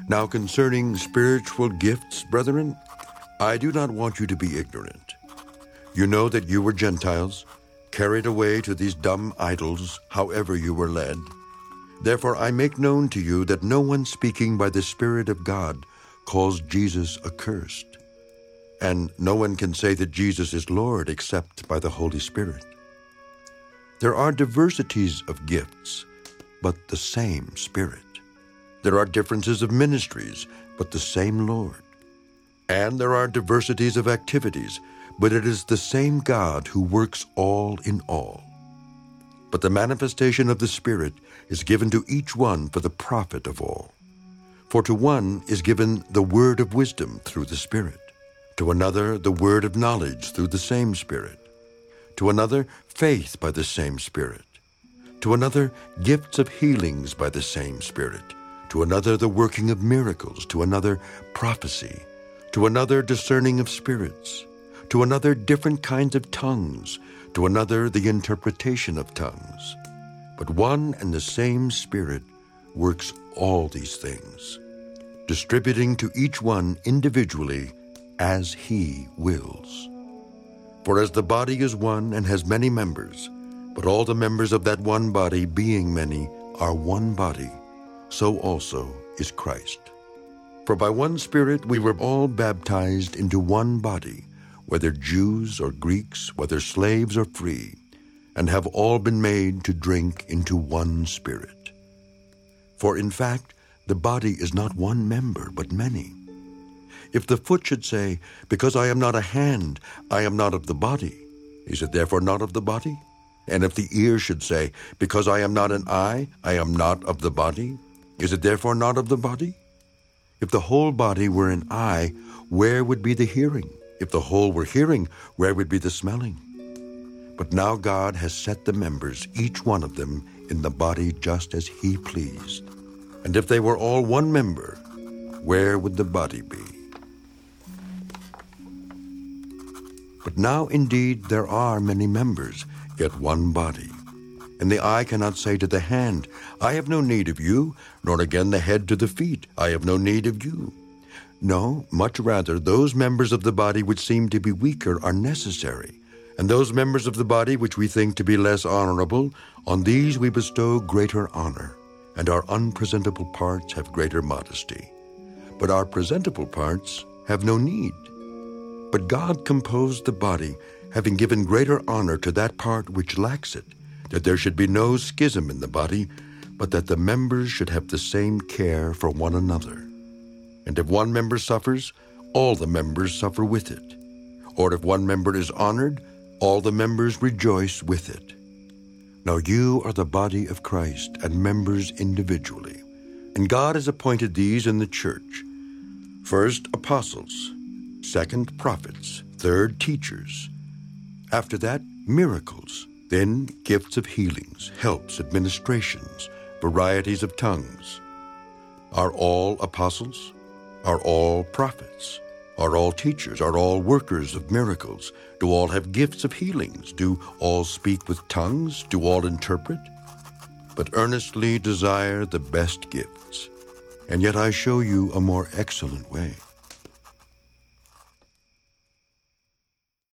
Now concerning spiritual gifts, brethren, I do not want you to be ignorant. You know that you were Gentiles, carried away to these dumb idols, however you were led. Therefore I make known to you that no one speaking by the Spirit of God calls Jesus accursed. And no one can say that Jesus is Lord except by the Holy Spirit. There are diversities of gifts, but the same Spirit. There are differences of ministries, but the same Lord. And there are diversities of activities, but it is the same God who works all in all. But the manifestation of the Spirit is given to each one for the profit of all. For to one is given the word of wisdom through the Spirit, to another the word of knowledge through the same Spirit, to another faith by the same Spirit, to another gifts of healings by the same Spirit, to another the working of miracles, to another prophecy, to another discerning of spirits, to another different kinds of tongues, to another the interpretation of tongues. But one and the same Spirit works all these things, distributing to each one individually as He wills. For as the body is one and has many members, but all the members of that one body, being many, are one body, so also is Christ. For by one Spirit we were all baptized into one body, whether Jews or Greeks, whether slaves or free, and have all been made to drink into one Spirit. For in fact, the body is not one member, but many. If the foot should say, because I am not a hand, I am not of the body, is it therefore not of the body? And if the ear should say, because I am not an eye, I am not of the body, is it therefore not of the body? If the whole body were an eye, where would be the hearing? If the whole were hearing, where would be the smelling? But now God has set the members, each one of them, in the body just as He pleased. And if they were all one member, where would the body be? But now indeed there are many members, yet one body. And the eye cannot say to the hand, I have no need of you, nor again the head to the feet, I have no need of you. No, much rather, those members of the body which seem to be weaker are necessary, and those members of the body which we think to be less honorable, on these we bestow greater honor, and our unpresentable parts have greater modesty. But our presentable parts have no need. But God composed the body, having given greater honor to that part which lacks it, that there should be no schism in the body, but that the members should have the same care for one another. And if one member suffers, all the members suffer with it. Or if one member is honored, all the members rejoice with it. Now you are the body of Christ, and members individually. And God has appointed these in the church: first, apostles; second, prophets; third, teachers; after that, miracles; then gifts of healings, helps, administrations, varieties of tongues. Are all apostles? Are all prophets? Are all teachers? Are all workers of miracles? Do all have gifts of healings? Do all speak with tongues? Do all interpret? But earnestly desire the best gifts. And yet I show you a more excellent way.